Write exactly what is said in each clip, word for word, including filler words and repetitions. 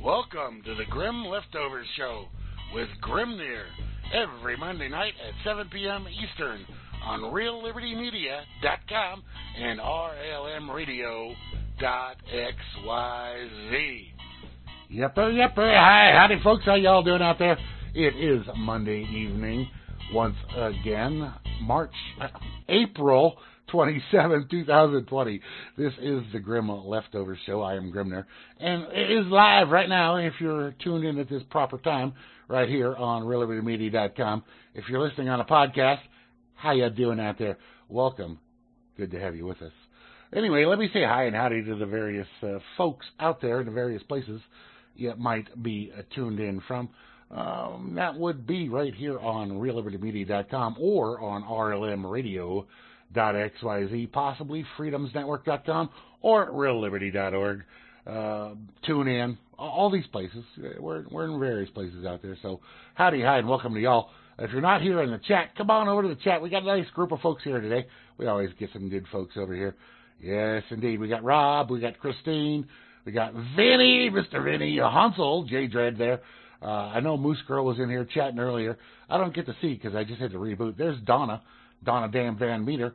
Welcome to the Grim Leftovers Show with Grimnir every Monday night at seven p.m. Eastern on Real Liberty Media dot com and R L M Radio dot X Y Z. Yepper, yepper. Hi, howdy, folks. How y'all doing out there? It is Monday evening once again, March, uh, April twenty-seventh, twenty twenty. This is the Grim Leftovers Show. I am Grimnir, and it is live right now if you're tuned in at this proper time right here on Real Liberty Media dot com. If you're listening on a podcast, how you doing out there? Welcome. Good to have you with us. Anyway, let me say hi and howdy to the various uh, folks out there in the various places you might be uh, tuned in from. Um, that would be right here on Real Liberty Media dot com or on R L M Radio dot X Y Z, possibly Freedoms Network dot com or Real Liberty dot org. Uh, tune in, all these places. We're, we're in various places out there. So howdy, hi, and welcome to y'all. If you're not here in the chat, come on over to the chat. We got a nice group of folks here today. We always get some good folks over here. Yes, indeed. We got Rob, we got Christine, we got Vinny, Mister Vinny, Hansel, J Dread there. Uh, I know Moose Girl was in here chatting earlier. I don't get to see because I just had to reboot. There's Donna, Donna Damn Van Meter.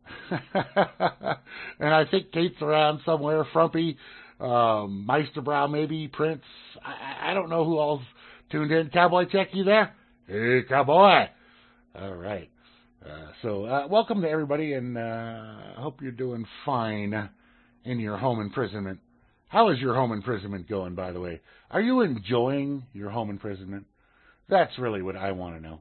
And I think Kate's around somewhere, Frumpy, um, Meisterbrow maybe, Prince. I, I don't know who all's tuned in. Cowboy Check, you there? Hey, Cowboy. All right. Uh, so uh, welcome to everybody, and I uh, hope you're doing fine in your home imprisonment. How is your home imprisonment going, by the way? Are you enjoying your home imprisonment? That's really what I want to know.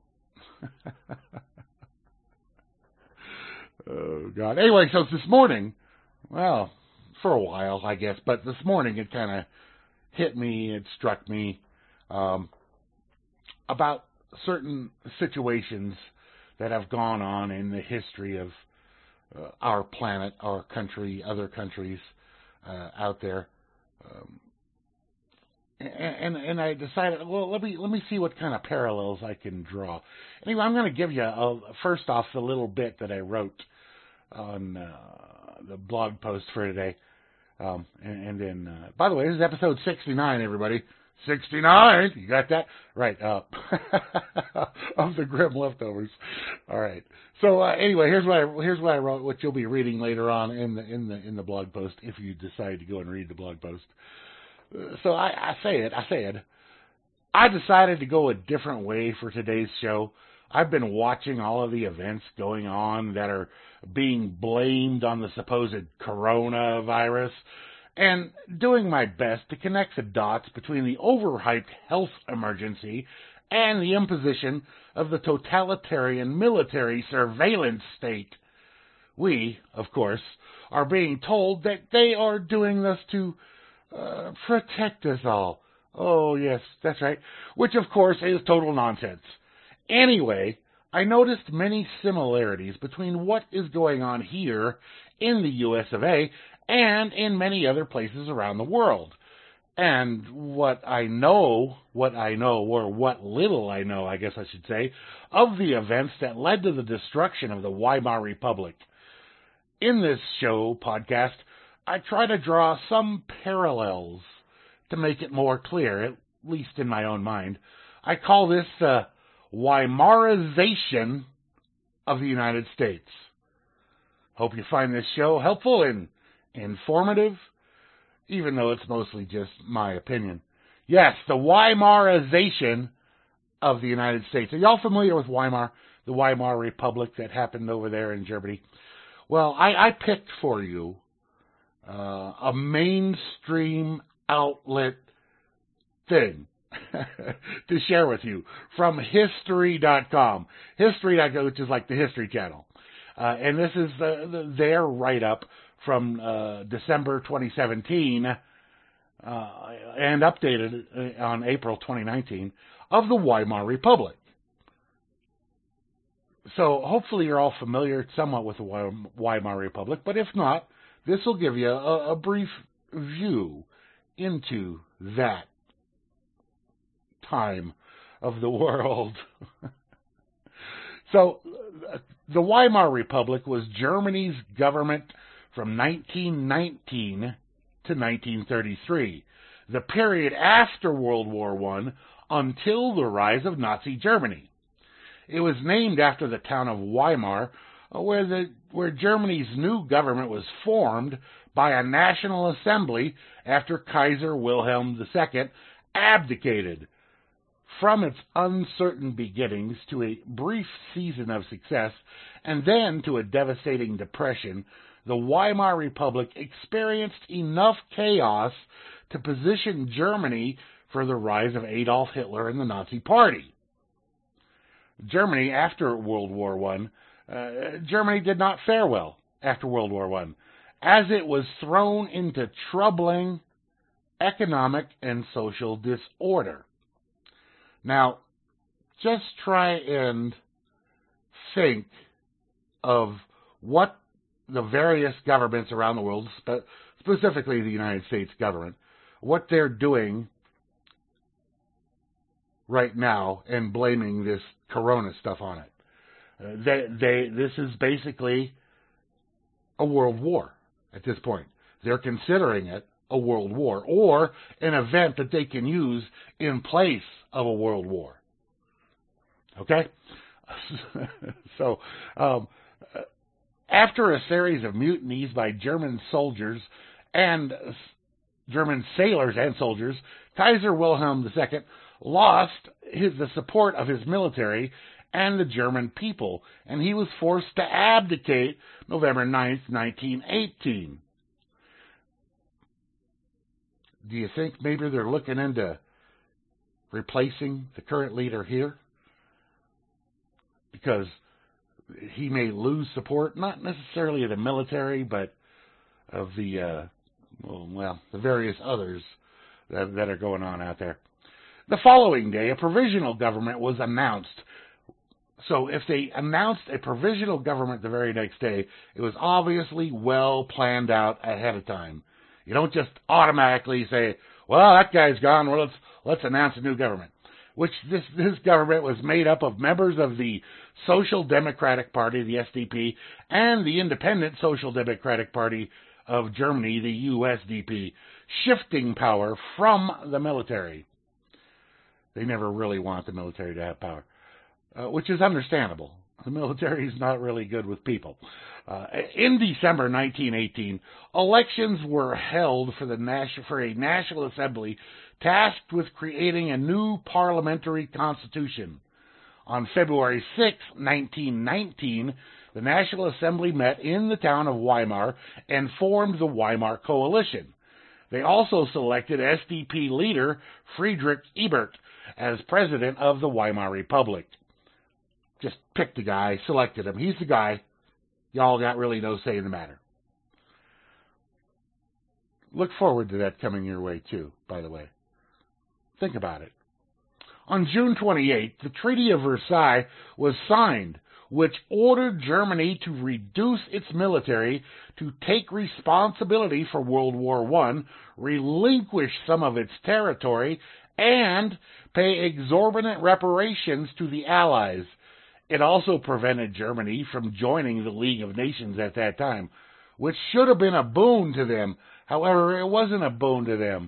Oh, God. Anyway, so this morning, well, for a while, I guess, but this morning it kind of hit me, it struck me um, about certain situations that have gone on in the history of uh, our planet, our country, other countries uh, out there. Um, and, and and I decided, well, let me let me see what kind of parallels I can draw. Anyway, I'm going to give you a, first off the little bit that I wrote on uh, the blog post for today. Um, and, and then, uh, by the way, this is episode sixty-nine, everybody. sixty-nine, you got that? Right, uh, of the Grim Leftovers. All right. So uh, anyway, here's what I here's what I wrote, what you'll be reading later on in the in the in the blog post if you decide to go and read the blog post. Uh, so I, I say it, I said, I decided to go a different way for today's show. I've been watching all of the events going on that are being blamed on the supposed coronavirus, and doing my best to connect the dots between the overhyped health emergency and the imposition of the totalitarian military surveillance state. We, of course, are being told that they are doing this to uh, protect us all. Oh, yes, that's right. Which, of course, is total nonsense. Anyway, I noticed many similarities between what is going on here in the U S of A and in many other places around the world. And what I know, what I know, or what little I know, I guess I should say, of the events that led to the destruction of the Weimar Republic. In this show podcast, I try to draw some parallels to make it more clear, at least in my own mind. I call this the Weimarization of the United States. Hope you find this show helpful and informative, even though it's mostly just my opinion. Yes, the Weimarization of the United States. Are y'all familiar with Weimar, the Weimar Republic that happened over there in Germany? Well, I, I picked for you uh, a mainstream outlet thing to share with you from history dot com. History dot com, which is like the History Channel. Uh, and this is the, the, their write-up from uh, December twenty seventeen uh, and updated on April twenty nineteen of the Weimar Republic. So hopefully you're all familiar somewhat with the Weimar Republic, but if not, this will give you a, a brief view into that time of the world. So the Weimar Republic was Germany's government from nineteen nineteen to nineteen thirty-three. the period after World War One until the rise of Nazi Germany. It was named after the town of Weimar, where the where Germany's new government was formed by a national assembly after Kaiser Wilhelm the Second abdicated. From its uncertain beginnings to a brief season of success and then to a devastating depression, the Weimar Republic experienced enough chaos to position Germany for the rise of Adolf Hitler and the Nazi Party. Germany, after World War One, uh, Germany did not fare well after World War One, as it was thrown into troubling economic and social disorder. Now, just try and think of what the various governments around the world, spe- specifically the United States government, what they're doing right now and blaming this corona stuff on it. Uh, they, they, this is basically a world war at this point. They're considering it a world war or an event that they can use in place of a world war. Okay? so, um, after a series of mutinies by German soldiers and German sailors and soldiers, Kaiser Wilhelm the Second lost his, the support of his military and the German people, and he was forced to abdicate November ninth, nineteen eighteen. Do you think maybe they're looking into replacing the current leader here? Because he may lose support, not necessarily of the military, but of the, uh, well, well, the various others that, that are going on out there. The following day, a provisional government was announced. So if they announced a provisional government the very next day, it was obviously well planned out ahead of time. You don't just automatically say, well, that guy's gone, well, let's, let's announce a new government. Which this, this government was made up of members of the Social Democratic Party, the S D P, and the Independent Social Democratic Party of Germany, the U S D P, shifting power from the military. They never really want the military to have power, uh, which is understandable. The military is not really good with people. Uh, in December nineteen eighteen, elections were held for the nation, for a National Assembly tasked with creating a new parliamentary constitution. On February sixth, nineteen nineteen, the National Assembly met in the town of Weimar and formed the Weimar Coalition. They also selected S D P leader Friedrich Ebert as president of the Weimar Republic. Just picked a guy, selected him. He's the guy. Y'all got really no say in the matter. Look forward to that coming your way, too, by the way. Think about it. On June twenty-eighth, the Treaty of Versailles was signed, which ordered Germany to reduce its military, to take responsibility for World War One, relinquish some of its territory, and pay exorbitant reparations to the Allies. It also prevented Germany from joining the League of Nations at that time, which should have been a boon to them. However, it wasn't a boon to them.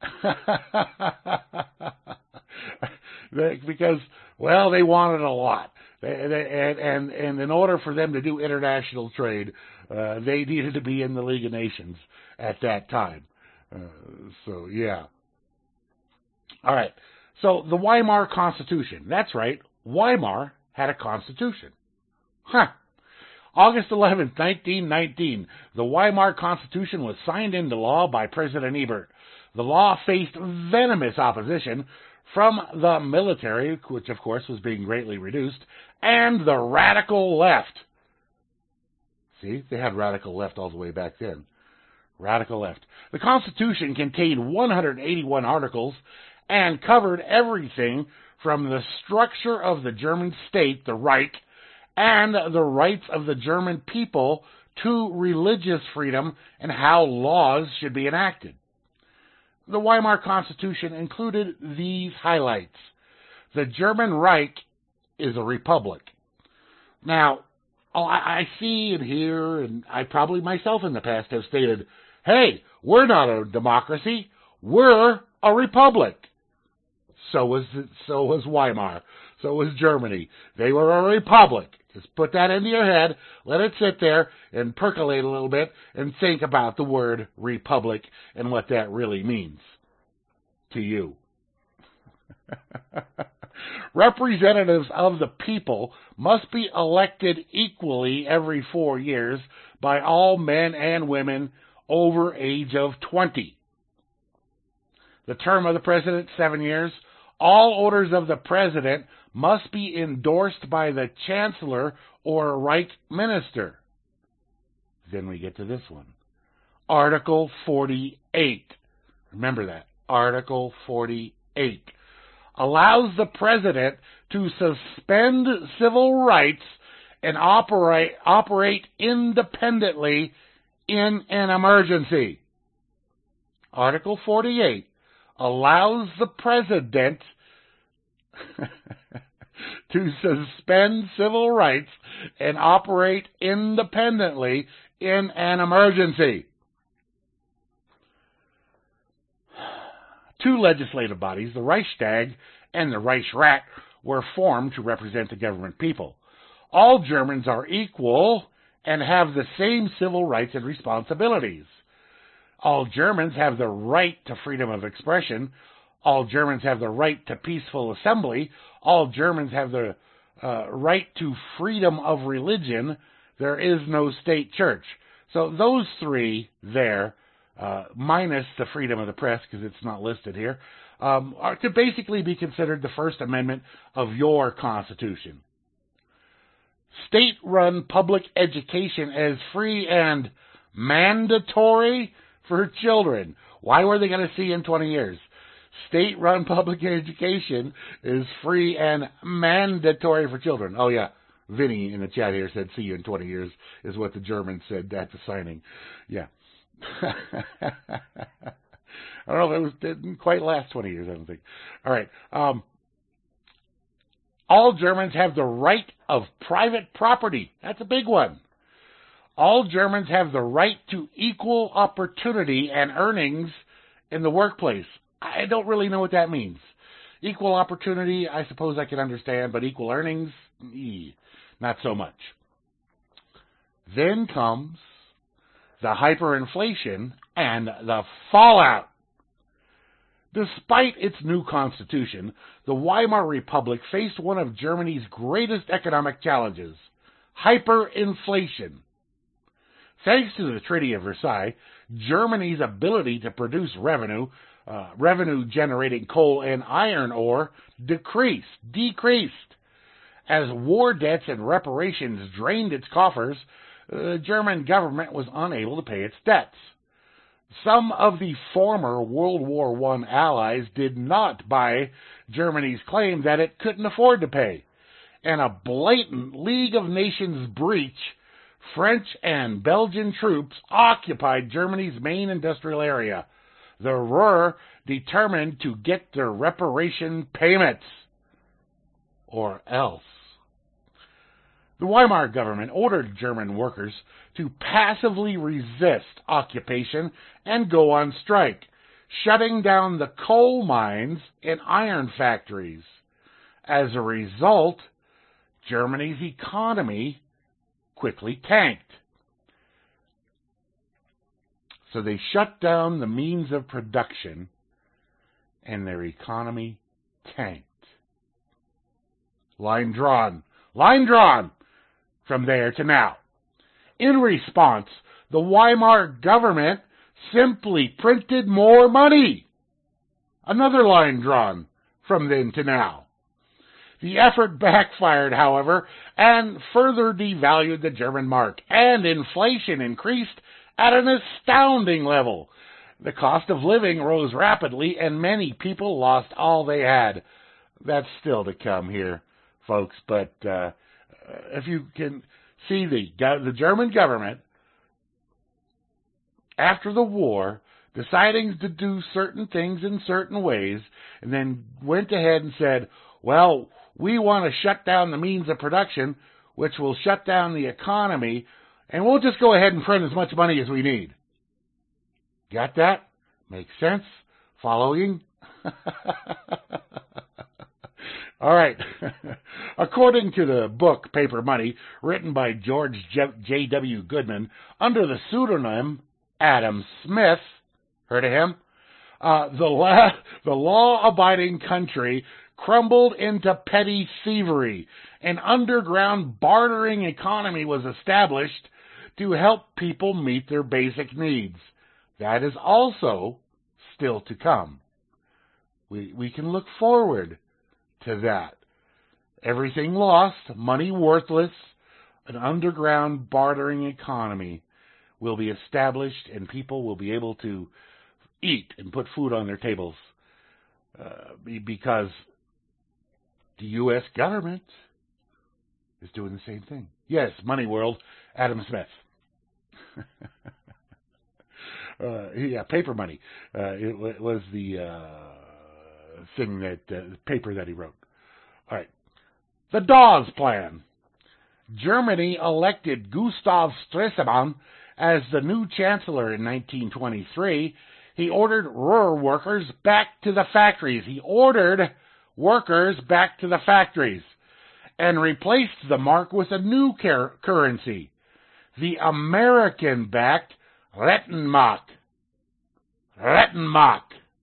Because, well, they wanted a lot. They, they, and, and, and in order for them to do international trade, uh, they needed to be in the League of Nations at that time. Uh, so, yeah. All right. So, the Weimar Constitution. That's right. Weimar had a constitution. Huh. August eleventh, nineteen nineteen, the Weimar Constitution was signed into law by President Ebert. The law faced venomous opposition from the military, which of course was being greatly reduced, and the radical left. See, they had radical left all the way back then. Radical left. The Constitution contained one hundred eighty-one articles and covered everything from the structure of the German state, the Reich, and the rights of the German people to religious freedom and how laws should be enacted. The Weimar Constitution included these highlights. The German Reich is a republic. Now, I see and hear, and I probably myself in the past have stated, hey, we're not a democracy. We're a republic. So was so was Weimar. So was Germany. They were a republic. Just put that into your head, let it sit there and percolate a little bit, and think about the word republic and what that really means to you. Representatives of the people must be elected equally every four years by all men and women over age of twenty. The term of the president, seven years. All orders of the president must be endorsed by the chancellor or Reich minister. Then we get to this one. Article forty-eight. Remember that. Article forty-eight allows the president to suspend civil rights and operate, operate independently in an emergency. Article forty-eight allows the president to suspend civil rights and operate independently in an emergency. Two legislative bodies, the Reichstag and the Reichsrat, were formed to represent the government people. All Germans are equal and have the same civil rights and responsibilities. All Germans have the right to freedom of expression. All Germans have the right to peaceful assembly. All Germans have the uh, right to freedom of religion. There is no state church. So those three there, uh, minus the freedom of the press, because it's not listed here, um, are, could basically be considered the First Amendment of your Constitution. State-run public education as free and mandatory for children. Why were they going to see in twenty years? State-run public education is free and mandatory for children. Oh, yeah. Vinny in the chat here said, see you in twenty years, is what the Germans said at the signing. Yeah. I don't know if it was, didn't quite last twenty years, I don't think. All right. Um, all Germans have the right of private property. That's a big one. All Germans have the right to equal opportunity and earnings in the workplace. I don't really know what that means. Equal opportunity, I suppose I can understand, but equal earnings, ee, not so much. Then comes the hyperinflation and the fallout. Despite its new constitution, the Weimar Republic faced one of Germany's greatest economic challenges, hyperinflation. Thanks to the Treaty of Versailles, Germany's ability to produce revenue, uh, revenue-generating coal and iron ore decreased, decreased. As war debts and reparations drained its coffers, the German government was unable to pay its debts. Some of the former World War One allies did not buy Germany's claim that it couldn't afford to pay. In a blatant League of Nations breach, French and Belgian troops occupied Germany's main industrial area. The Ruhr determined to get their reparation payments, or else. The Weimar government ordered German workers to passively resist occupation and go on strike, shutting down the coal mines and iron factories. As a result, Germany's economy quickly tanked. So they shut down the means of production, and their economy tanked. Line drawn. Line drawn from there to now. In response, the Weimar government simply printed more money. Another line drawn from then to now. The effort backfired, however, and further devalued the German mark, and inflation increased at an astounding level. The cost of living rose rapidly, and many people lost all they had. That's still to come here, folks, but uh, if you can see the, the German government, after the war, deciding to do certain things in certain ways, and then went ahead and said, well, we want to shut down the means of production, which will shut down the economy, and we'll just go ahead and print as much money as we need. Got that? Makes sense? Following? All right. According to the book Paper Money, written by George J W. Goodman under the pseudonym Adam Smith, heard of him? Uh, the, la- the law-abiding country crumbled into petty thievery. An underground bartering economy was established to help people meet their basic needs. That is also still to come. We, we can look forward to that. Everything lost, money worthless, an underground bartering economy will be established, and people will be able to eat and put food on their tables uh, because the U S government is doing the same thing. Yes, Money World, Adam Smith. uh, yeah, Paper Money. Uh, it, it was the uh, thing that uh, the paper that he wrote. All right, the Dawes Plan. Germany elected Gustav Stresemann as the new chancellor in nineteen twenty-three. He ordered Ruhr workers back to the factories. He ordered workers back to the factories and replaced the mark with a new car- currency, the American-backed Rentenmark. Rentenmark.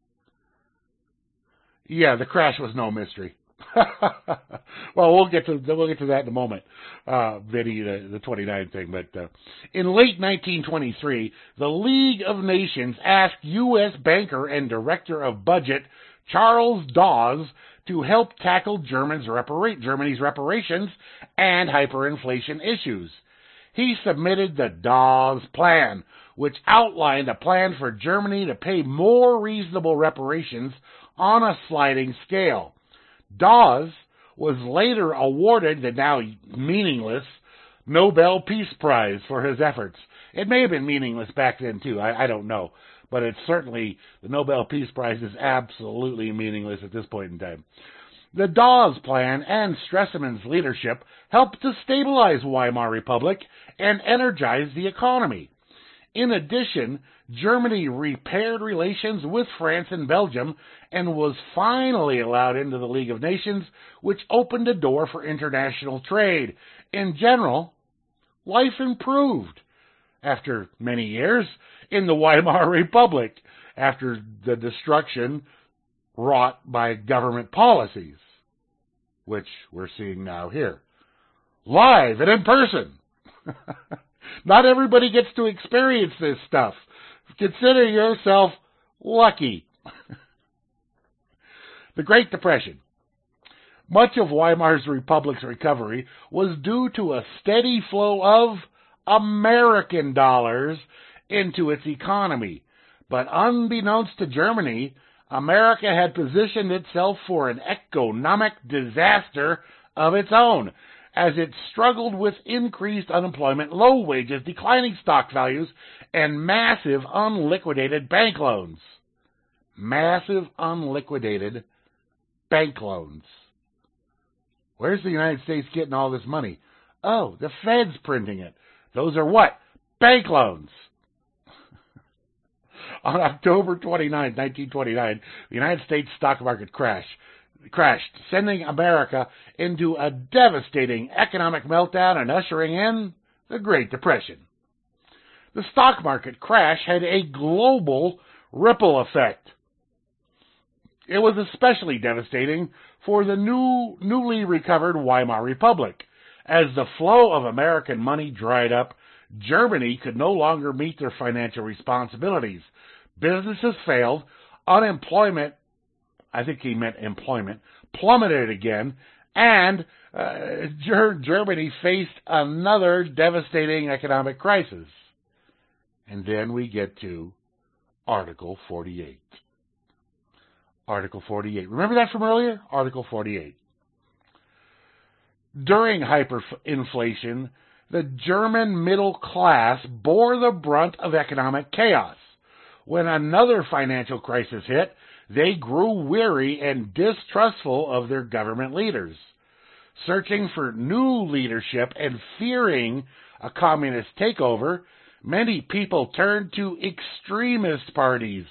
Yeah, the crash was no mystery. Well, we'll get to we'll get to that in a moment, uh, Vinny, the, the twenty-nine thing. But uh, in late nineteen twenty-three, the League of Nations asked U S banker and director of budget Charles Dawes to help tackle Germany's, repara- Germany's reparations and hyperinflation issues. He submitted the Dawes Plan, which outlined a plan for Germany to pay more reasonable reparations on a sliding scale. Dawes was later awarded the now meaningless Nobel Peace Prize for his efforts. It may have been meaningless back then, too. I, I don't know. But it's certainly, the Nobel Peace Prize is absolutely meaningless at this point in time. The Dawes Plan and Stresemann's leadership helped to stabilize Weimar Republic and energize the economy. In addition, Germany repaired relations with France and Belgium and was finally allowed into the League of Nations, which opened a door for international trade. In general, life improved after many years in the Weimar Republic, after the destruction wrought by government policies, which we're seeing now here. Live and in person. Not everybody gets to experience this stuff. Consider yourself lucky. The Great Depression. Much of Weimar's Republic's recovery was due to a steady flow of American dollars into its economy. But unbeknownst to Germany, America had positioned itself for an economic disaster of its own, as it struggled with increased unemployment, low wages, declining stock values, and massive unliquidated bank loans. Massive unliquidated bank loans. Where's the United States getting all this money? Oh, the Fed's printing it. Those are what? Bank loans. On October twenty-ninth, nineteen twenty-nine, the United States stock market crashed. crashed, sending America into a devastating economic meltdown and ushering in the Great Depression. The stock market crash had a global ripple effect. It was especially devastating for the new, newly recovered Weimar Republic. As the flow of American money dried up, Germany could no longer meet their financial responsibilities. Businesses failed, unemployment I think he meant employment, plummeted again, and uh, Germany faced another devastating economic crisis. And then we get to Article forty-eight. Article forty-eight. Remember that from earlier? Article forty-eight. During hyperinflation, the German middle class bore the brunt of economic chaos. When another financial crisis hit, they grew weary and distrustful of their government leaders. Searching for new leadership and fearing a communist takeover, many people turned to extremist parties,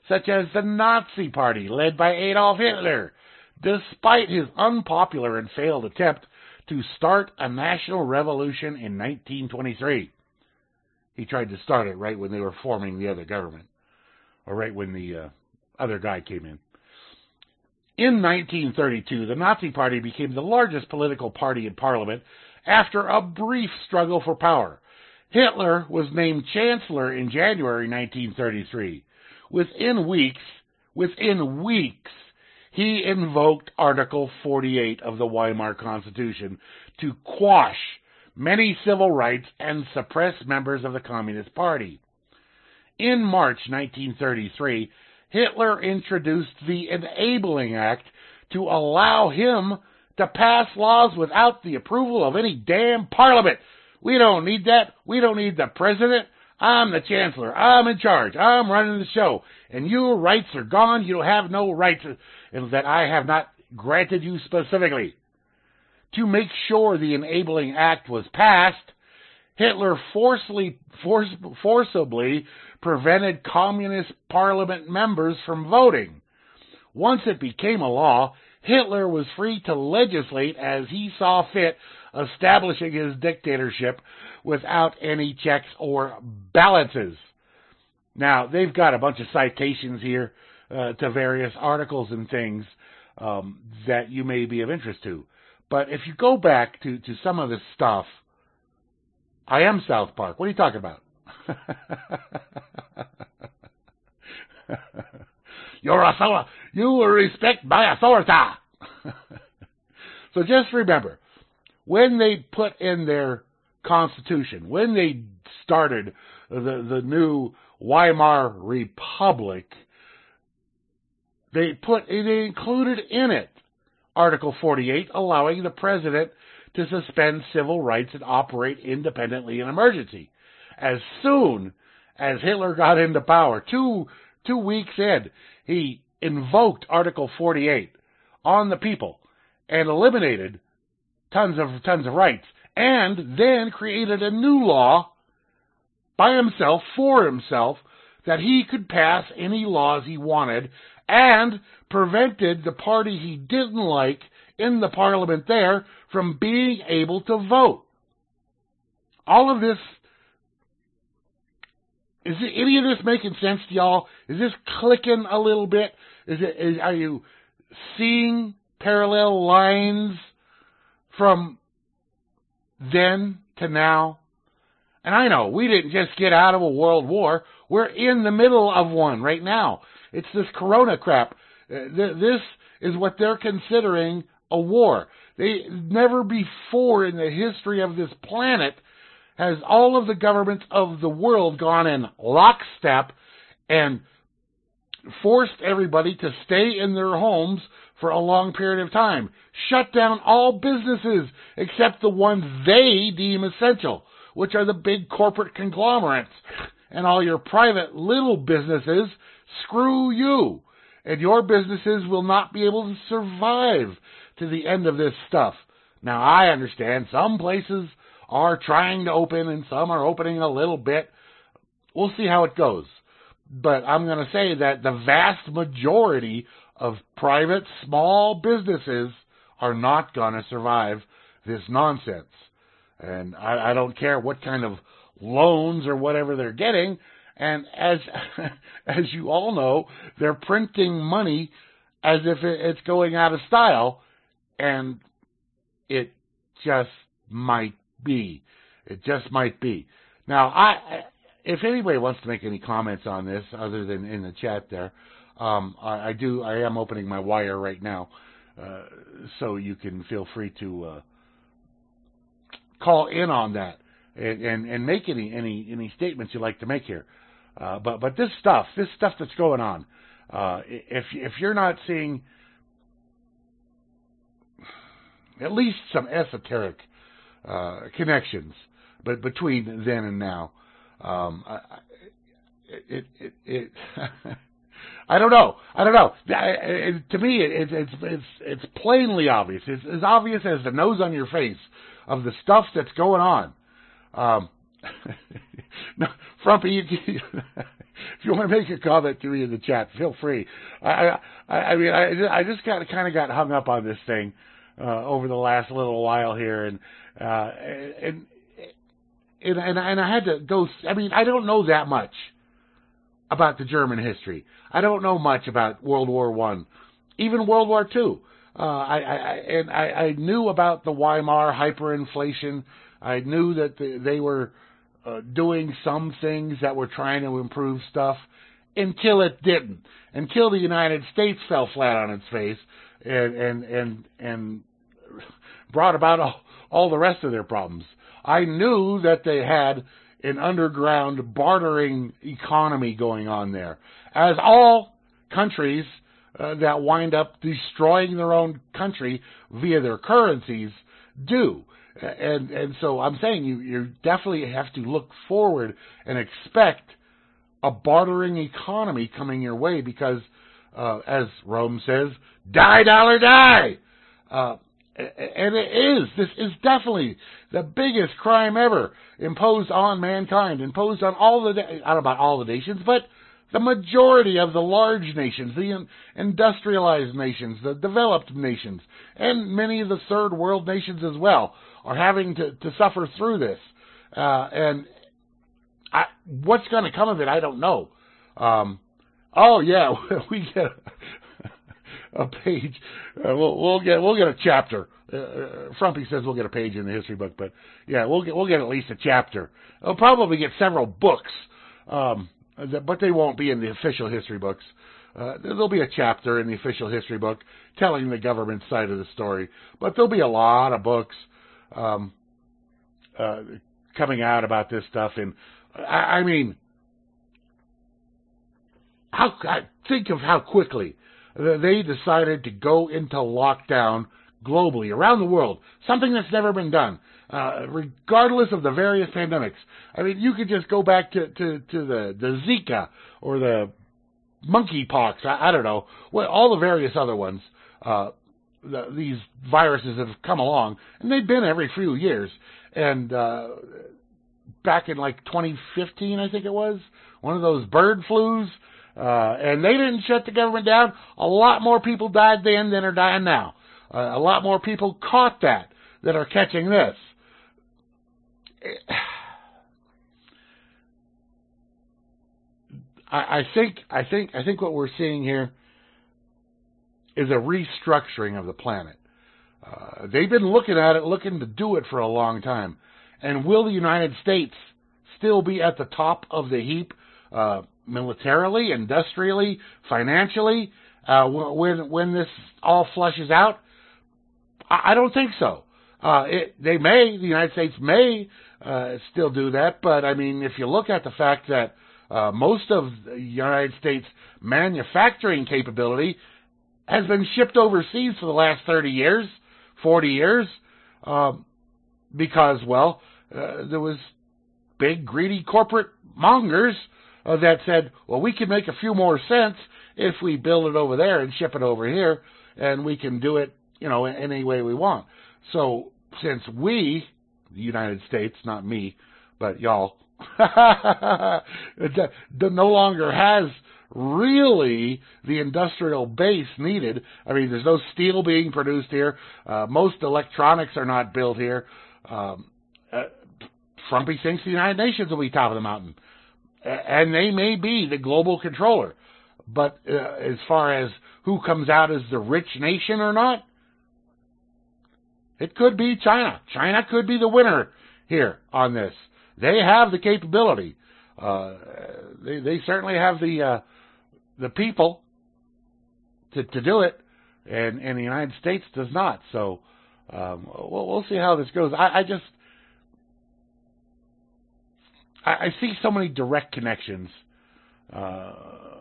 such as the Nazi Party, led by Adolf Hitler, despite his unpopular and failed attempt to start a national revolution in nineteen twenty-three. He tried to start it right when they were forming the other government, or right when the uh, other guy came in. In nineteen thirty-two, the Nazi Party became the largest political party in Parliament after a brief struggle for power. Hitler was named Chancellor in January nineteen thirty-three. Within weeks, within weeks, he invoked Article forty-eight of the Weimar Constitution to quash many civil rights and suppress members of the Communist Party. In March nineteen thirty-three, Hitler introduced the Enabling Act to allow him to pass laws without the approval of any damn parliament. We don't need that. We don't need the president. I'm the chancellor. I'm in charge. I'm running the show. And your rights are gone. You have no rights that I have not granted you specifically. To make sure the Enabling Act was passed, Hitler forcibly, force, forcibly prevented communist parliament members from voting. Once it became a law, Hitler was free to legislate as he saw fit, establishing his dictatorship without any checks or balances. Now, they've got a bunch of citations here uh, to various articles and things um, that you may be of interest to. But if you go back to, to some of this stuff, I am South Park. What are you talking about? Your authority, you will respect my authority. So just remember, when they put in their constitution, when they started the, the new Weimar Republic, they put it included in it Article forty-eight, allowing the president to suspend civil rights and operate independently in emergency. As soon as Hitler got into power, two two weeks in, he invoked Article forty-eight on the people and eliminated tons of tons of rights, and then created a new law by himself, for himself, that he could pass any laws he wanted, and prevented the party he didn't like in the parliament there from being able to vote. All of this, is any of this making sense to y'all? Is this clicking a little bit? Is it? Is, are you seeing parallel lines from then to now? And I know we didn't just get out of a world war. We're in the middle of one right now. It's this corona crap. This is what they're considering a war. They never before in the history of this planet has all of the governments of the world gone in lockstep and forced everybody to stay in their homes for a long period of time. Shut down all businesses except the ones they deem essential, which are the big corporate conglomerates. And all your private little businesses, screw you. And your businesses will not be able to survive to the end of this stuff. Now, I understand some places are trying to open and some are opening a little bit. We'll see how it goes. But I'm going to say that the vast majority of private small businesses are not going to survive this nonsense. And I, I don't care what kind of loans or whatever they're getting. And as as you all know, they're printing money as if it's going out of style, and it just might be. It just might be. Now, I if anybody wants to make any comments on this, other than in the chat there, um, I, I do. I am opening my wire right now, uh, so you can feel free to uh, call in on that and, and, and make any, any any statements you'd like to make here. Uh, but but this stuff, this stuff that's going on, uh, if if you're not seeing at least some esoteric uh, connections, but between then and now, um, I, it it, it I don't know, I don't know. It, to me, it, it's it's it's plainly obvious. It's as obvious as the nose on your face of the stuff that's going on. Um, no, Frumpy, you, if you want to make a comment to me in the chat, feel free. I, I, I mean, I, I just got kind of got hung up on this thing uh, over the last little while here, and uh, and, and and and I had to go. I mean, I don't know that much about the German history. I don't know much about World War One, even World War Two. Uh, I, I and I, I knew about the Weimar hyperinflation. I knew that the, they were uh, doing some things that were trying to improve stuff until it didn't. Until the United States fell flat on its face and and and, and brought about all, all the rest of their problems. I knew that they had an underground bartering economy going on there, as all countries uh, that wind up destroying their own country via their currencies do. And and so I'm saying you, you definitely have to look forward and expect a bartering economy coming your way because, uh, as Rome says, die, dollar, die. Uh, and it is. This is definitely the biggest crime ever imposed on mankind, imposed on all the, I don't know about all the nations, but the majority of the large nations, the industrialized nations, the developed nations, and many of the third world nations as well, are having to, to suffer through this. Uh, and I, what's going to come of it, I don't know. Um, oh, yeah, we get a, a page. Uh, we'll, we'll get we'll get a chapter. Uh, Frumpy says we'll get a page in the history book, but yeah, we'll get we'll get at least a chapter. We'll probably get several books, um, but they won't be in the official history books. Uh, there'll be a chapter in the official history book telling the government side of the story, but there'll be a lot of books um, uh, coming out about this stuff. And I, I mean, how I think of how quickly they decided to go into lockdown globally, around the world, something that's never been done, uh, regardless of the various pandemics. I mean, you could just go back to, to, to the, the Zika or the monkeypox, I, I don't know, well, all the various other ones. Uh, the, these viruses have come along, and they've been every few years. And uh, back in like twenty fifteen, I think it was, one of those bird flus, uh, and they didn't shut the government down. A lot more people died then than are dying now. Uh, a lot more people caught that that are catching this. I, I think I think I think what we're seeing here is a restructuring of the planet. Uh, they've been looking at it, looking to do it for a long time. And will the United States still be at the top of the heap, uh, militarily, industrially, financially, uh, when when this all flushes out? I don't think so. Uh, it, they may, the United States may uh, still do that, but I mean, if you look at the fact that uh, most of the United States manufacturing capability has been shipped overseas for the last thirty years, forty years, uh, because, well, uh, there was big, greedy corporate mongers uh, that said, well, we can make a few more cents if we build it over there and ship it over here, and we can do it, you know, any way we want. So since we, the United States, not me, but y'all, no longer has really the industrial base needed. I mean, there's no steel being produced here. Uh, most electronics are not built here. Um, uh, Frumpy thinks the United Nations will be top of the mountain. And they may be the global controller. But uh, as far as who comes out as the rich nation or not, it could be China. China could be the winner here on this. They have the capability. Uh, they, they certainly have the uh, the people to to do it, and, and the United States does not. So um, we'll, we'll see how this goes. I, I just I, I see so many direct connections. Uh,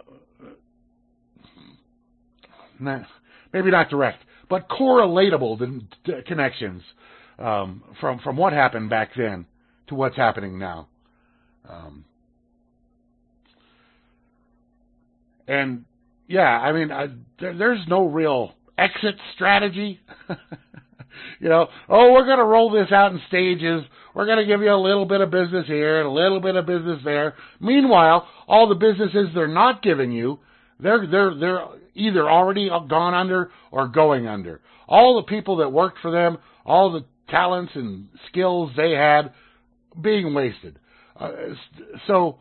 not, maybe not direct, but correlatable to, to connections um, from from what happened back then to what's happening now. Um, and yeah, I mean, I, there, there's no real exit strategy. You know, oh, we're going to roll this out in stages. We're going to give you a little bit of business here and a little bit of business there. Meanwhile, all the businesses they're not giving you, they're they're they're either already gone under or going under. All the people that worked for them, all the talents and skills they had, being wasted. Uh, so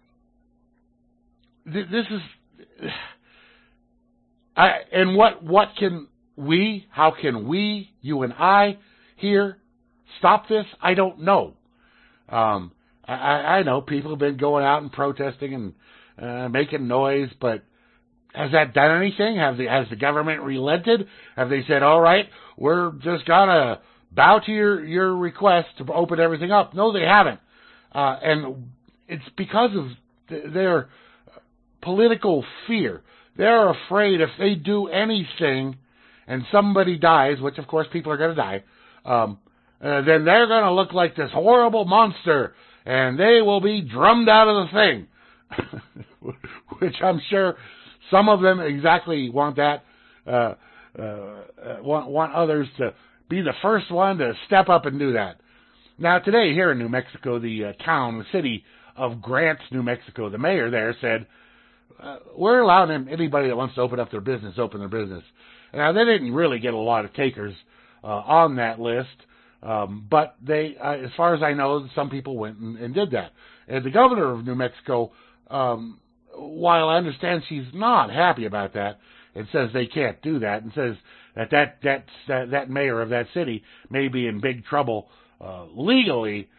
th- this is, I and what what can we? How can we, you and I, here stop this? I don't know. Um, I, I know people have been going out and protesting and uh, making noise, but has that done anything? Have the, has the government relented? Have they said, all right, we're just gonna bow to your, your request to open everything up? No, they haven't. Uh, and it's because of th- their political fear. They're afraid if they do anything and somebody dies, which of course people are going to die, um, uh, then they're going to look like this horrible monster, and they will be drummed out of the thing. Which I'm sure some of them exactly want that, uh, uh, want, want others to be the first one to step up and do that. Now today here in New Mexico, the uh, town, the city of Grants, New Mexico, the mayor there said, uh, we're allowing anybody that wants to open up their business, open their business. Now, they didn't really get a lot of takers uh, on that list, um, but they, uh, as far as I know, some people went and, and did that. And the governor of New Mexico, um, while I understand she's not happy about that, and says they can't do that, and says that that that that, that mayor of that city may be in big trouble uh, legally.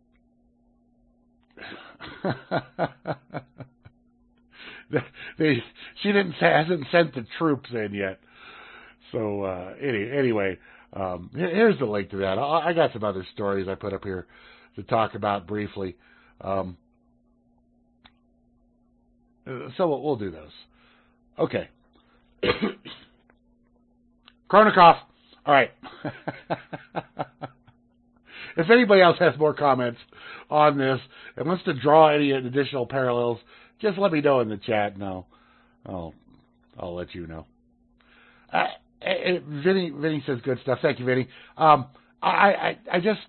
they, she didn't hasn't sent the troops in yet. So, uh, any, anyway, um, here's the link to that. I, I got some other stories I put up here to talk about briefly. Um, so we'll, we'll do those. Okay. Kronikoff. All right. If anybody else has more comments on this and wants to draw any additional parallels, just let me know in the chat and I'll, I'll, I'll let you know. Uh, Vinny, Vinny says good stuff. Thank you, Vinny. Um, I, I, I just,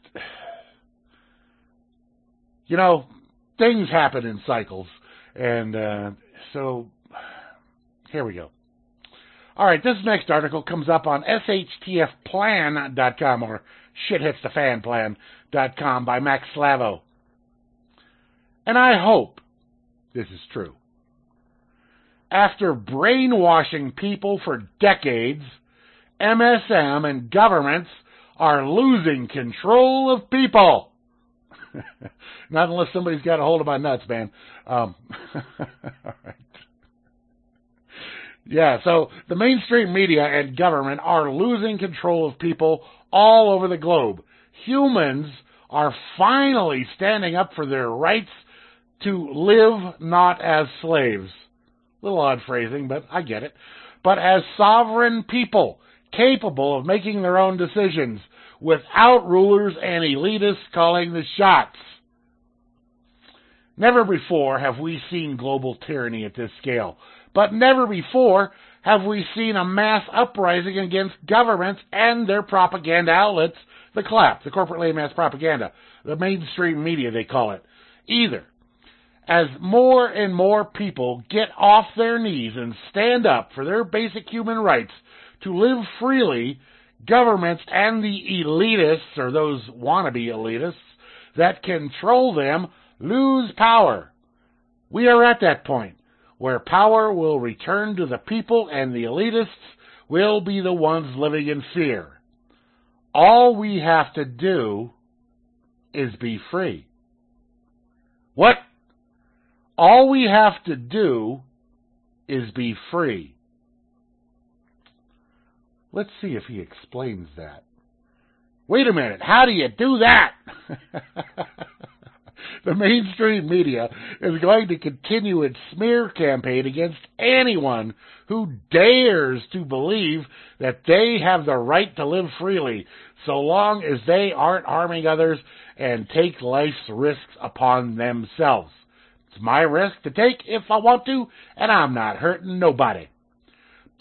you know, things happen in cycles, and uh, so here we go. All right, this next article comes up on S H T F plan dot com or shit hits the fan plan dot com by Max Slavo, and I hope this is true. After brainwashing people for decades, M S M and governments are losing control of people. Not unless somebody's got a hold of my nuts, man. Um, all right. Yeah, so the mainstream media and government are losing control of people all over the globe. Humans are finally standing up for their rights to live not as slaves. A little odd phrasing, but I get it. But as sovereign people, capable of making their own decisions, without rulers and elitists calling the shots. Never before have we seen global tyranny at this scale, but never before have we seen a mass uprising against governments and their propaganda outlets, the clap, the corporately mass propaganda, the mainstream media they call it, either. As more and more people get off their knees and stand up for their basic human rights to live freely, governments and the elitists, or those wannabe elitists, that control them lose power. We are at that point where power will return to the people and the elitists will be the ones living in fear. All we have to do is be free. What? All we have to do is be free. Let's see if he explains that. Wait a minute, how do you do that? The mainstream media is going to continue its smear campaign against anyone who dares to believe that they have the right to live freely, so long as they aren't harming others and take life's risks upon themselves. It's my risk to take if I want to, and I'm not hurting nobody. But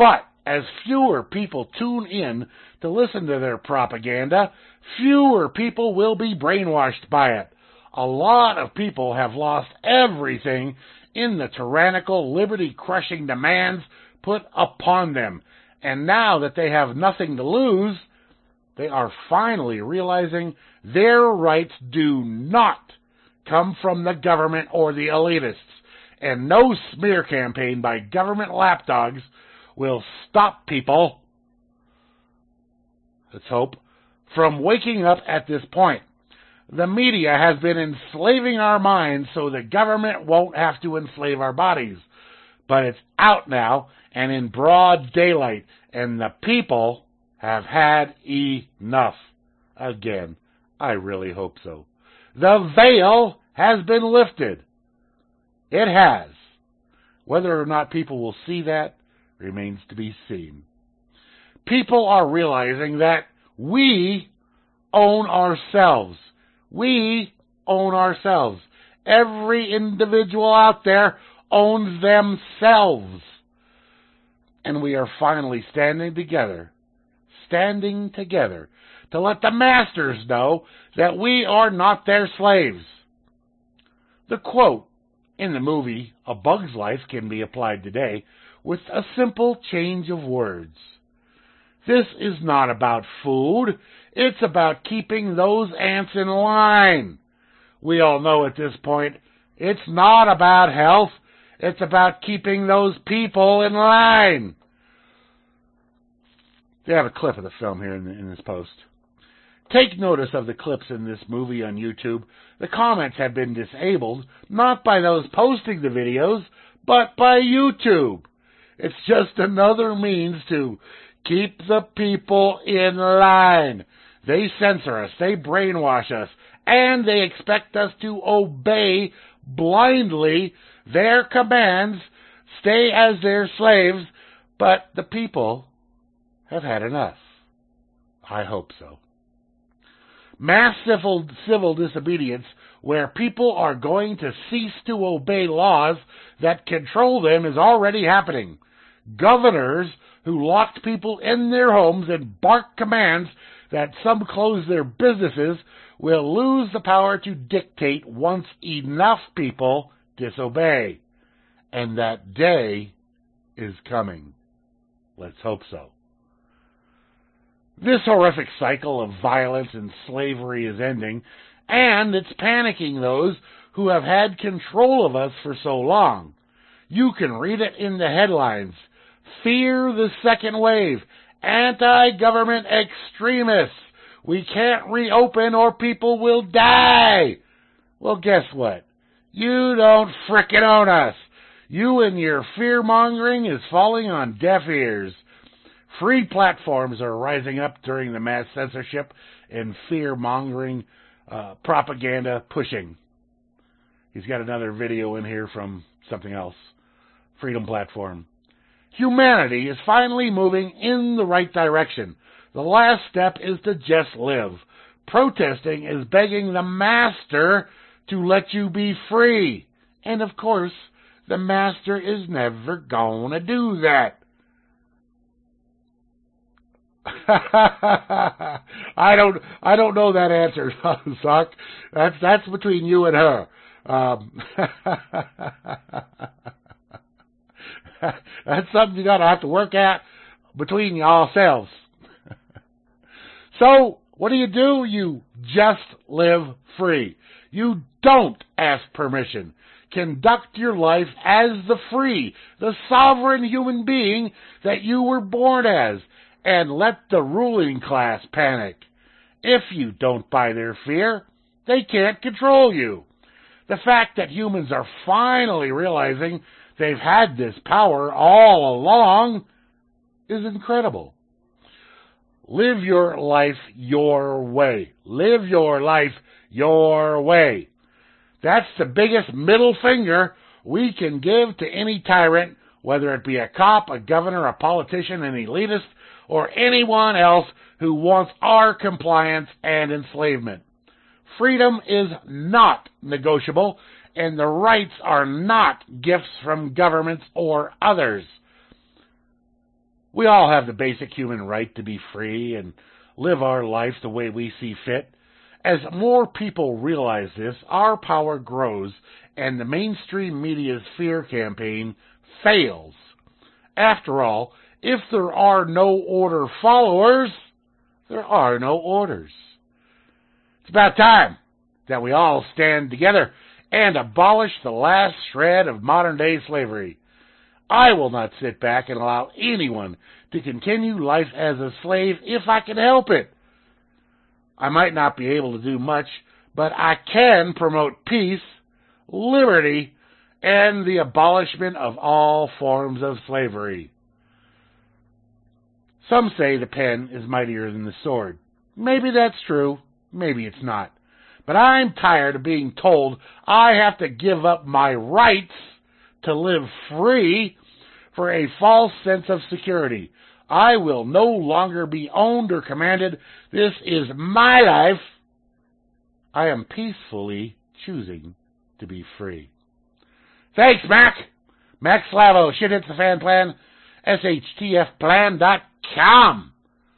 as fewer people tune in to listen to their propaganda, fewer people will be brainwashed by it. A lot of people have lost everything in the tyrannical, liberty-crushing demands put upon them. And now that they have nothing to lose, they are finally realizing their rights do not come from the government or the elitists. And no smear campaign by government lapdogs will stop people, let's hope, from waking up at this point. The media has been enslaving our minds so the government won't have to enslave our bodies. But it's out now and in broad daylight, and the people have had enough. Again, I really hope so. The veil has been lifted. It has. Whether or not people will see that remains to be seen. People are realizing that we own ourselves. We own ourselves. Every individual out there owns themselves. And we are finally standing together, standing together to let the masters know that we are not their slaves. The quote in the movie A Bug's Life can be applied today with a simple change of words. This is not about food. It's about keeping those ants in line. We all know at this point, it's not about health. It's about keeping those people in line. They have a clip of the film here in, the, in this post. Take notice of the clips in this movie on YouTube. The comments have been disabled, not by those posting the videos, but by YouTube. It's just another means to keep the people in line. They censor us, they brainwash us, and they expect us to obey blindly their commands, stay as their slaves, but the people have had enough. I hope so. Mass civil, civil disobedience, where people are going to cease to obey laws that control them, is already happening. Governors who locked people in their homes and barked commands that some close their businesses will lose the power to dictate once enough people disobey. And that day is coming. Let's hope so. This horrific cycle of violence and slavery is ending, and it's panicking those who have had control of us for so long. You can read it in the headlines. Fear the second wave. Anti-government extremists. We can't reopen or people will die. Well, guess what? You don't frickin' own us. You and your fear-mongering is falling on deaf ears. Free platforms are rising up during the mass censorship and fear-mongering uh, propaganda pushing. He's got another video in here from something else. Freedom Platform. Humanity is finally moving in the right direction. The last step is to just live. Protesting is begging the master to let you be free. And of course, the master is never gonna do that. I don't I don't know that answer, Zuck. That's that's between you and her. Um, that's something you gotta have to work at between yourselves. So, what do you do? You just live free. You don't ask permission. Conduct your life as the free, the sovereign human being that you were born as, and let the ruling class panic. If you don't buy their fear, they can't control you. The fact that humans are finally realizing they've had this power all along is incredible. Live your life your way. Live your life your way. That's the biggest middle finger we can give to any tyrant, whether it be a cop, a governor, a politician, an elitist, or anyone else who wants our compliance and enslavement. Freedom is not negotiable, and the rights are not gifts from governments or others. We all have the basic human right to be free and live our life the way we see fit. As more people realize this, our power grows and the mainstream media's fear campaign fails. After all, if there are no order followers, there are no orders. It's about time that we all stand together and abolish the last shred of modern-day slavery. I will not sit back and allow anyone to continue life as a slave if I can help it. I might not be able to do much, but I can promote peace, liberty, and the abolishment of all forms of slavery. Some say the pen is mightier than the sword. Maybe that's true, maybe it's not. But I'm tired of being told I have to give up my rights to live free for a false sense of security. I will no longer be owned or commanded. This is my life. I am peacefully choosing to be free. Thanks, Mac. Mac Slavo, Shit Hits the Fan Plan, S H T F plan dot com.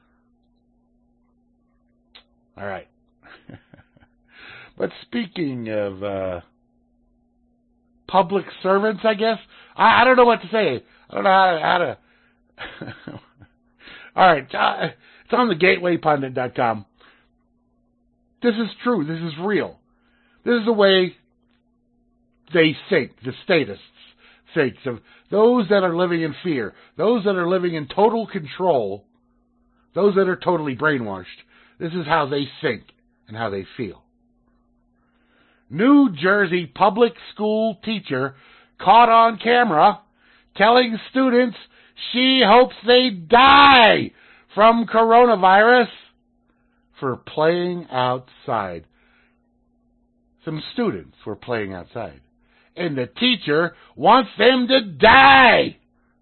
All right. But speaking of uh, public servants, I guess, I, I don't know what to say. I don't know how to... How to All right. Uh, it's on the gateway pundit dot com. This is true. This is real. This is the way they think, the statists think, of those that are living in fear, those that are living in total control, those that are totally brainwashed. This is how they think and how they feel. New Jersey public school teacher caught on camera telling students she hopes they die from coronavirus for playing outside. Some students were playing outside, and the teacher wants them to die.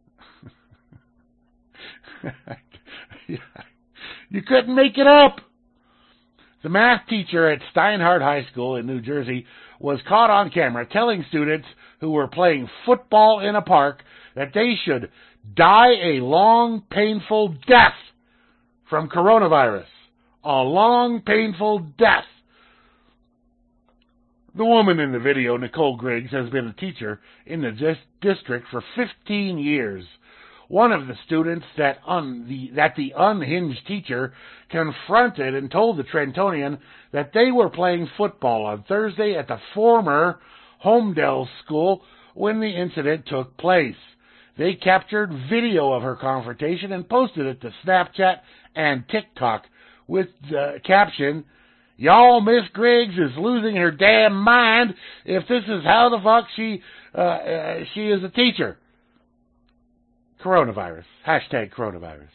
You couldn't make it up. The math teacher at Steinhardt High School in New Jersey was caught on camera telling students who were playing football in a park that they should die a long, painful death from coronavirus. A long, painful death. The woman in the video, Nicole Griggs, has been a teacher in the dis- district for fifteen years. One of the students that, un- the, that the unhinged teacher confronted and told the Trentonian that they were playing football on Thursday at the former Homedale School when the incident took place. They captured video of her confrontation and posted it to Snapchat and TikTok with the caption, "Y'all, Miss Griggs is losing her damn mind if this is how the fuck she uh, uh, she is a teacher." Coronavirus. Hashtag coronavirus.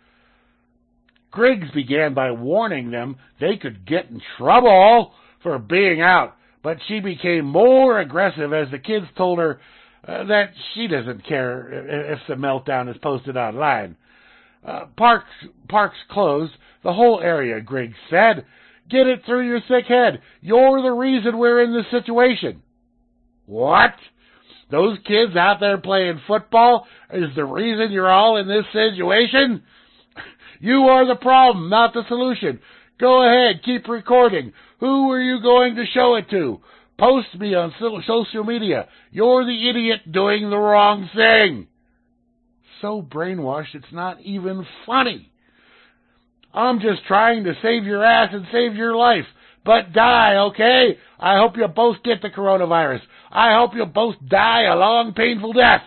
Griggs began by warning them they could get in trouble for being out, but she became more aggressive as the kids told her uh, that she doesn't care if the meltdown is posted online. Uh, parks, parks closed. The whole area, Griggs said. Get it through your sick head. You're the reason we're in this situation. What? Those kids out there playing football is the reason you're all in this situation? You are the problem, not the solution. Go ahead, keep recording. Who are you going to show it to? Post me on social media. You're the idiot doing the wrong thing. So brainwashed, it's not even funny. I'm just trying to save your ass and save your life. But die, okay? I hope you both get the coronavirus. I hope you both die a long, painful death.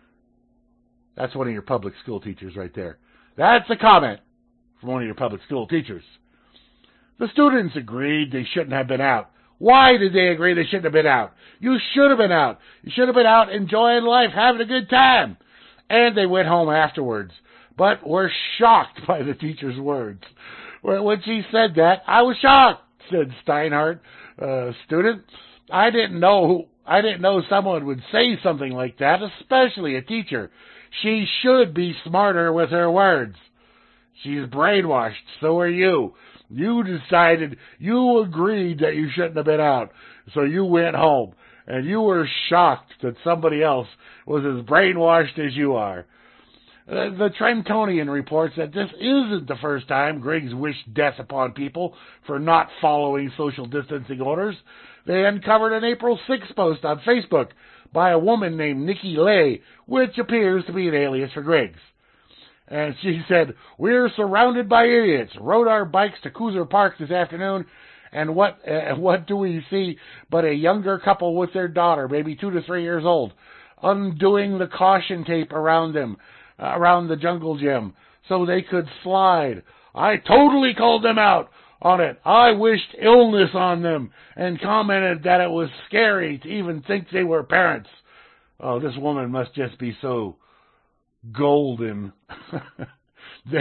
That's one of your public school teachers right there. That's a comment from one of your public school teachers. The students agreed they shouldn't have been out. Why did they agree they shouldn't have been out? You should have been out. You should have been out enjoying life, having a good time. And they went home afterwards, but were shocked by the teacher's words. When she said that, I was shocked, said Steinhardt, uh, student. I didn't know I didn't know someone would say something like that, especially a teacher. She should be smarter with her words. She's brainwashed. So are you. You decided, you agreed that you shouldn't have been out, so you went home. And you were shocked that somebody else was as brainwashed as you are. Uh, the Trentonian reports that this isn't the first time Griggs wished death upon people for not following social distancing orders. They uncovered an April sixth post on Facebook by a woman named Nikki Lay, which appears to be an alias for Griggs. And she said, "We're surrounded by idiots. Rode our bikes to Cooser Park this afternoon, and what uh, what do we see but a younger couple with their daughter, maybe two to three years old, undoing the caution tape around them, uh, around the jungle gym, so they could slide. I totally called them out on it. I wished illness on them and commented that it was scary to even think they were parents." Oh, this woman must just be so golden. the,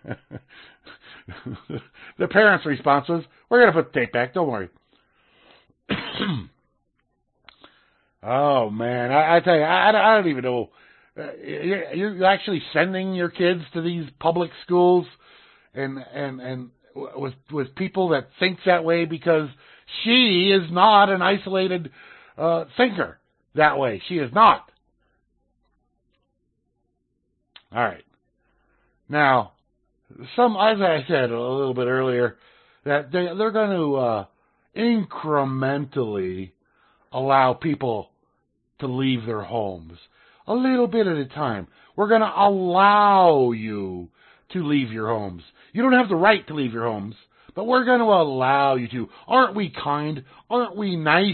the parents' response was, "We're going to put the tape back, don't worry." Oh, man, I, I tell you, I, I don't even know. Uh, you're actually sending your kids to these public schools and and and with with people that think that way, because she is not an isolated uh, thinker that way. She is not. All right. Now, some, as I said a little bit earlier, that they, they're going to uh, incrementally allow people to leave their homes, a little bit at a time. We're going to allow you to leave your homes. You don't have the right to leave your homes, but we're going to allow you to. Aren't we kind? Aren't we nice?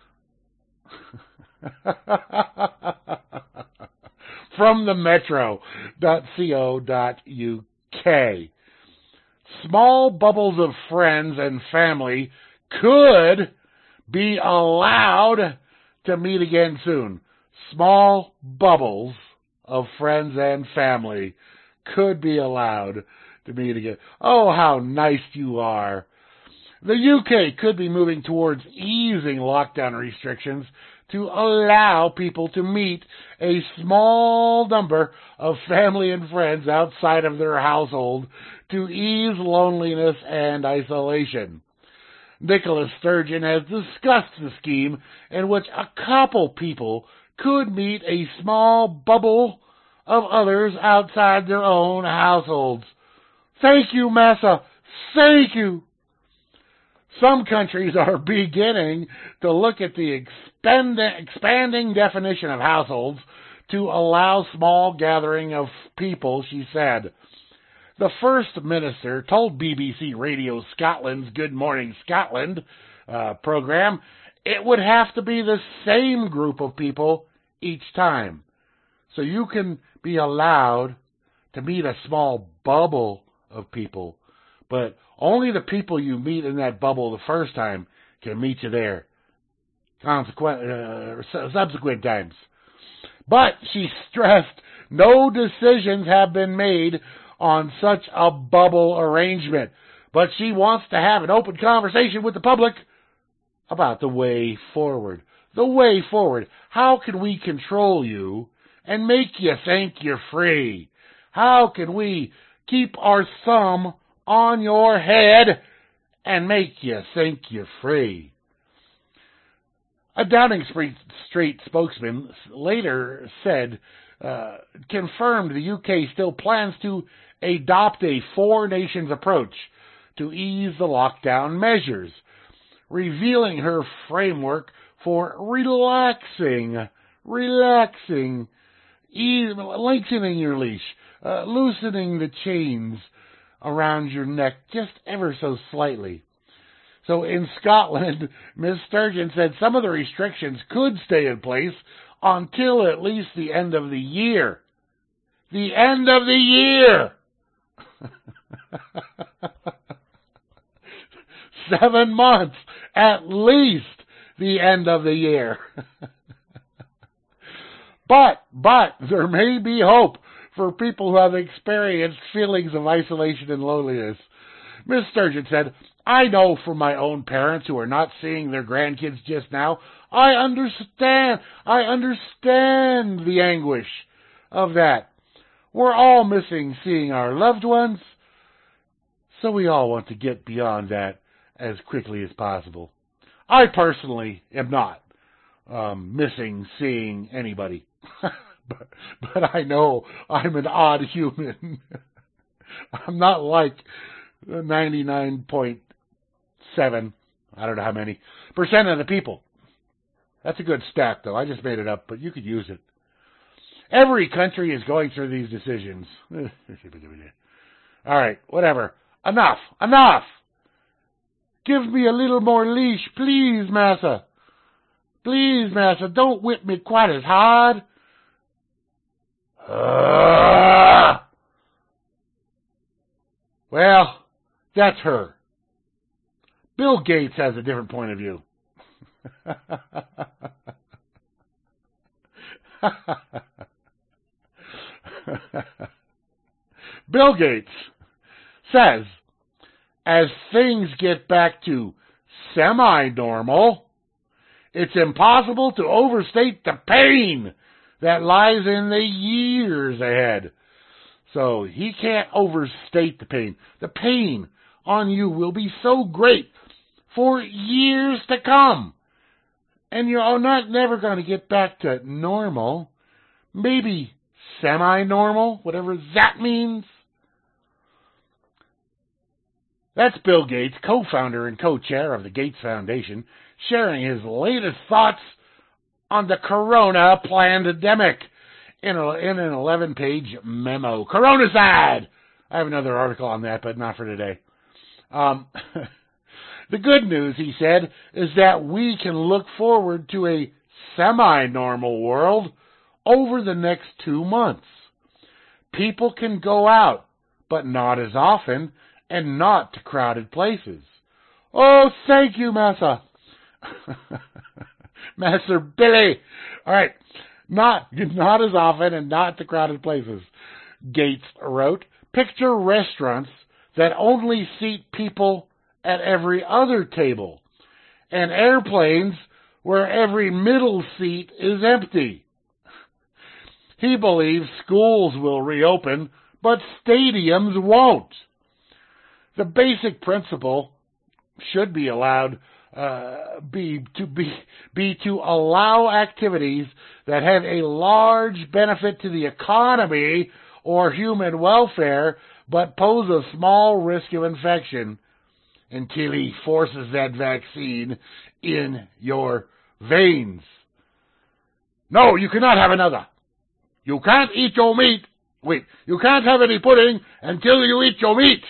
From the metro dot co dot U K. Small bubbles of friends and family could be allowed to meet again soon. Small bubbles of friends and family could be allowed to meet again. Oh, how nice you are. The U K could be moving towards easing lockdown restrictions to allow people to meet a small number of family and friends outside of their household to ease loneliness and isolation. Nicola Sturgeon has discussed the scheme in which a couple people could meet a small bubble of others outside their own households. Thank you, Massa. Thank you. Some countries are beginning to look at the expand, expanding definition of households to allow small gathering of people, she said. The First Minister told B B C Radio Scotland's Good Morning Scotland uh, program it would have to be the same group of people each time. So you can be allowed to meet a small bubble of people, but only the people you meet in that bubble the first time can meet you there consequent, uh, subsequent times. But she stressed no decisions have been made on such a bubble arrangement, but she wants to have an open conversation with the public about the way forward. The way forward. How can we control you and make you think you're free? How can we keep our thumb on your head and make you think you're free? A Downing Street spokesman later said, uh, confirmed the U K still plans to adopt a four-nations approach to ease the lockdown measures, revealing her framework for relaxing, relaxing, ease, lengthening your leash, uh, loosening the chains around your neck just ever so slightly. So in Scotland, Miz Sturgeon said some of the restrictions could stay in place until at least the end of the year. The end of the year! Seven months, at least the end of the year. But, but, there may be hope for people who have experienced feelings of isolation and loneliness. Miz Sturgeon said, I know from my own parents who are not seeing their grandkids just now, I understand, I understand the anguish of that. We're all missing seeing our loved ones, so we all want to get beyond that as quickly as possible. I personally am not um, missing seeing anybody. but, but I know I'm an odd human. I'm not like ninety-nine point seven, I don't know how many, percent of the people. That's a good stat, though. I just made it up, but you could use it. Every country is going through these decisions. All right, whatever. Enough. Enough. Give me a little more leash, please, massa. Please, massa, don't whip me quite as hard. Uh, well, that's her. Bill Gates has a different point of view. Bill Gates says, as things get back to semi-normal, it's impossible to overstate the pain that lies in the years ahead. So he can't overstate the pain. The pain on you will be so great for years to come. And you're not never going to get back to normal. Maybe semi-normal, whatever that means. That's Bill Gates, co-founder and co-chair of the Gates Foundation, sharing his latest thoughts on the corona pandemic in, a, in an eleven-page memo. Coronacide! I have another article on that, but not for today. Um, the good news, he said, is that we can look forward to a semi-normal world over the next two months. People can go out, but not as often, and not to crowded places. Oh, thank you, Massa. Master Billy. All right. Not, not as often and not to crowded places. Gates wrote, picture restaurants that only seat people at every other table, and airplanes where every middle seat is empty. He believes schools will reopen, but stadiums won't. The basic principle should be allowed uh, be to be be to allow activities that have a large benefit to the economy or human welfare, but pose a small risk of infection until he forces that vaccine in your veins. No, you cannot have another. You can't eat your meat. Wait, you can't have any pudding until you eat your meat.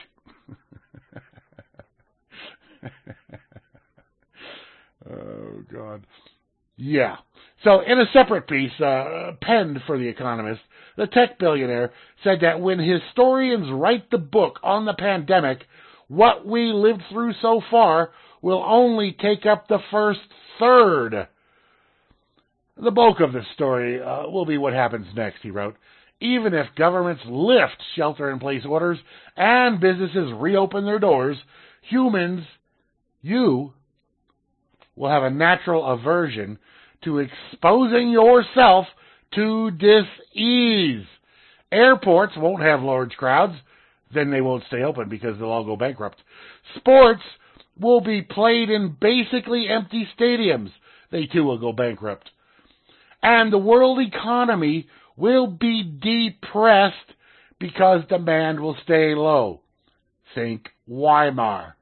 Oh, God. Yeah. So in a separate piece, uh, penned for The Economist, the tech billionaire said that when historians write the book on the pandemic, what we lived through so far will only take up the first third. The bulk of the story uh, will be what happens next, he wrote. Even if governments lift shelter-in-place orders and businesses reopen their doors, humans, you, will have a natural aversion to exposing yourself to dis-ease. Airports won't have large crowds. Then they won't stay open because they'll all go bankrupt. Sports will be played in basically empty stadiums. They too will go bankrupt. And the world economy will be depressed because demand will stay low. Think Weimar.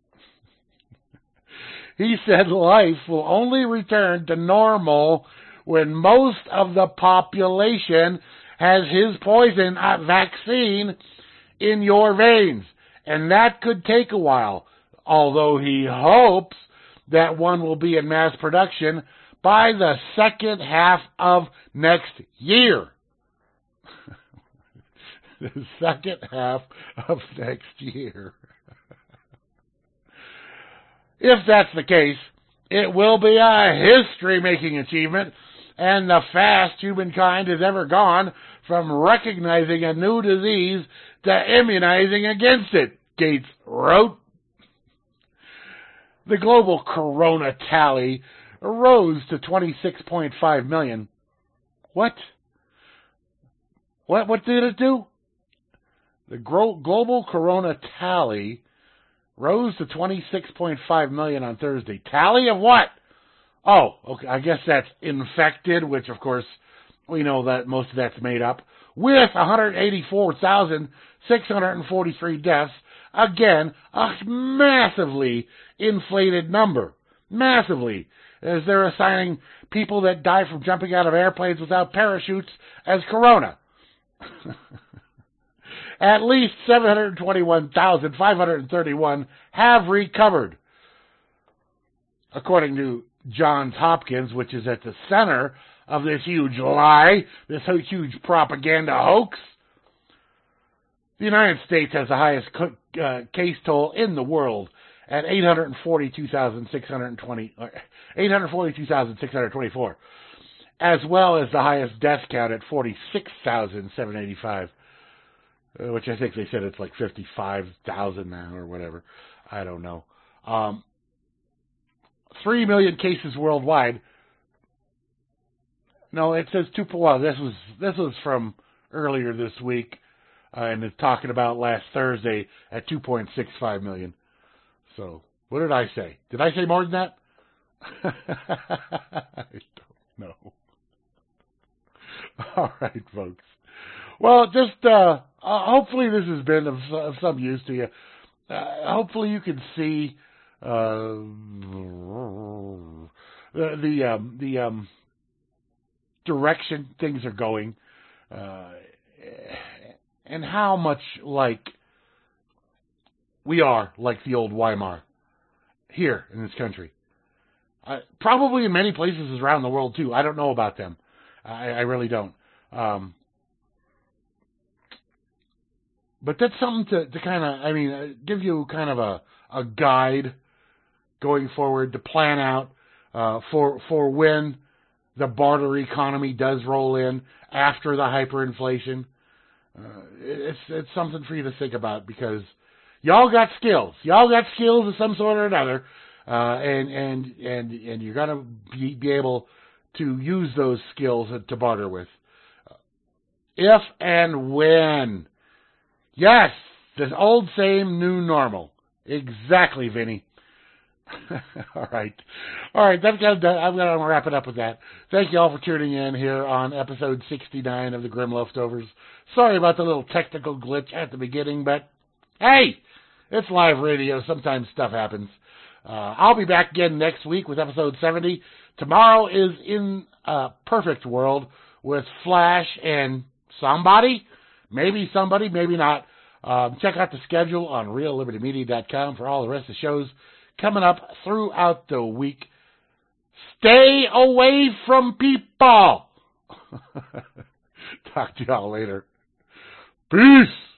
He said life will only return to normal when most of the population has his poison uh, vaccine in your veins. And that could take a while, although he hopes that one will be in mass production by the second half of next year. The second half of next year. If that's the case, it will be a history-making achievement, and the fast humankind has ever gone from recognizing a new disease to immunizing against it, Gates wrote. The global corona tally rose to twenty-six point five million. What? What, what did it do? The gro- global corona tally rose to twenty-six point five million on Thursday. Tally of what? Oh, okay. I guess that's infected, which of course we know that most of that's made up, with one hundred eighty-four thousand six hundred forty-three deaths. Again, a massively inflated number. Massively. As they're assigning people that die from jumping out of airplanes without parachutes as corona. At least seven hundred twenty-one thousand five hundred thirty-one have recovered. According to Johns Hopkins, which is at the center of this huge lie, this huge propaganda hoax, the United States has the highest uh, case toll in the world at eight hundred forty-two thousand six hundred twenty, eight hundred forty-two thousand six hundred twenty-four, as well as the highest death count at forty-six thousand seven hundred eighty-five, uh, which I think they said it's like fifty-five thousand now or whatever. I don't know. Um, Three million cases worldwide. No, it says two. Well, this was this was from earlier this week, uh, and it's talking about last Thursday at two point six five million. So, what did I say? Did I say more than that? I don't know. All right, folks. Well, just uh, uh, hopefully this has been of, of some use to you. Uh, hopefully you can see. Uh, the the um, the um, direction things are going, uh, and how much like we are like the old Weimar here in this country. Uh, probably in many places around the world too. I don't know about them. I, I really don't. Um, but that's something to, to kind of, I mean, uh, give you kind of a, a guide going forward to plan out uh, for for when the barter economy does roll in after the hyperinflation. Uh, it's it's something for you to think about, because y'all got skills. Y'all got skills of some sort or another, uh, and and and and you're gonna be, be able to use those skills to barter with. If and when, yes, the old same new normal. Exactly, Vinny. All right. All right, that's gonna, I'm going to wrap it up with that. Thank you all for tuning in here on episode sixty-nine of the Grim Leftovers. Sorry about the little technical glitch at the beginning, but hey, it's live radio. Sometimes stuff happens. Uh, I'll be back again next week with episode seventy. Tomorrow is In a Perfect World with Flash and somebody. Maybe somebody, maybe not. Um, check out the schedule on real liberty media dot com for all the rest of the shows coming up throughout the week. Stay away from people. Talk to y'all later. Peace.